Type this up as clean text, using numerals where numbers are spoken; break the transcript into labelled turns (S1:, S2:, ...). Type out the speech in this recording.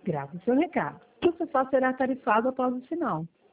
S1: Grave seu recado. O processado será tarifado após o sinal.